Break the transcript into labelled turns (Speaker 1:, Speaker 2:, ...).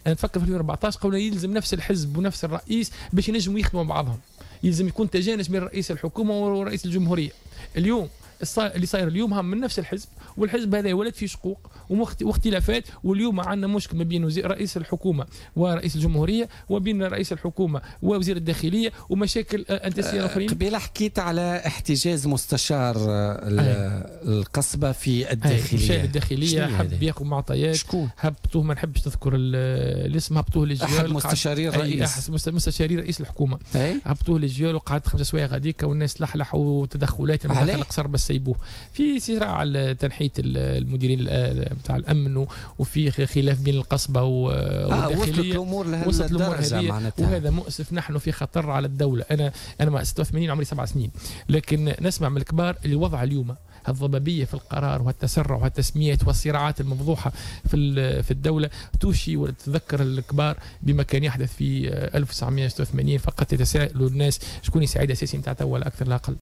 Speaker 1: انا نفكر في 2014 قلنا يلزم نفس الحزب ونفس الرئيس باش ينجموا يخدموا بعضهم، يلزم يكون تجانس بين رئيس الحكومه ورئيس الجمهوريه. اليوم اللي صاير اليوم هم من نفس الحزب، والحزب هذا ولد فيه شقوق واختلافات، واليوم عندنا مشكل ما بين رئيس الحكومه ورئيس الجمهوريه، وبين رئيس الحكومه ووزير الداخليه، ومشاكل انتسيه اخرين.
Speaker 2: قبيله حكيت على احتجاز مستشار القصبه في الداخليه.
Speaker 1: الداخليه حب ياخذ معطيات.
Speaker 2: شكون؟
Speaker 1: هبطوه، ما نحبش نذكر الاسم، هبطوه للجوال.
Speaker 2: احد مستشاري الرئيس.
Speaker 1: مستشاري رئيس الحكومه. هبطوه للجوال وقعد 5 سوايع غاديك، والناس لحلحوا وتدخلات المداخله قصر بس سيبوه. في صراع تنحيه المديرين بتاع الامن، وفي خلاف بين القصبه والداخليه.
Speaker 2: وصلت الامور لهالدرجه معناتها،
Speaker 1: وهذا مؤسف. نحن في خطر على الدوله. انا 86 عمري 7 سنين، لكن نسمع من الكبار اللي وضع اليوم الضبابيه في القرار والتسرع والتسميات والصراعات المفضوحه في الدوله توشي وتذكر الكبار بما كان يحدث في 1986. فقط يتساءلوا الناس شكون يساعد اساسي نتاع توا، لا اكثر لا اقل.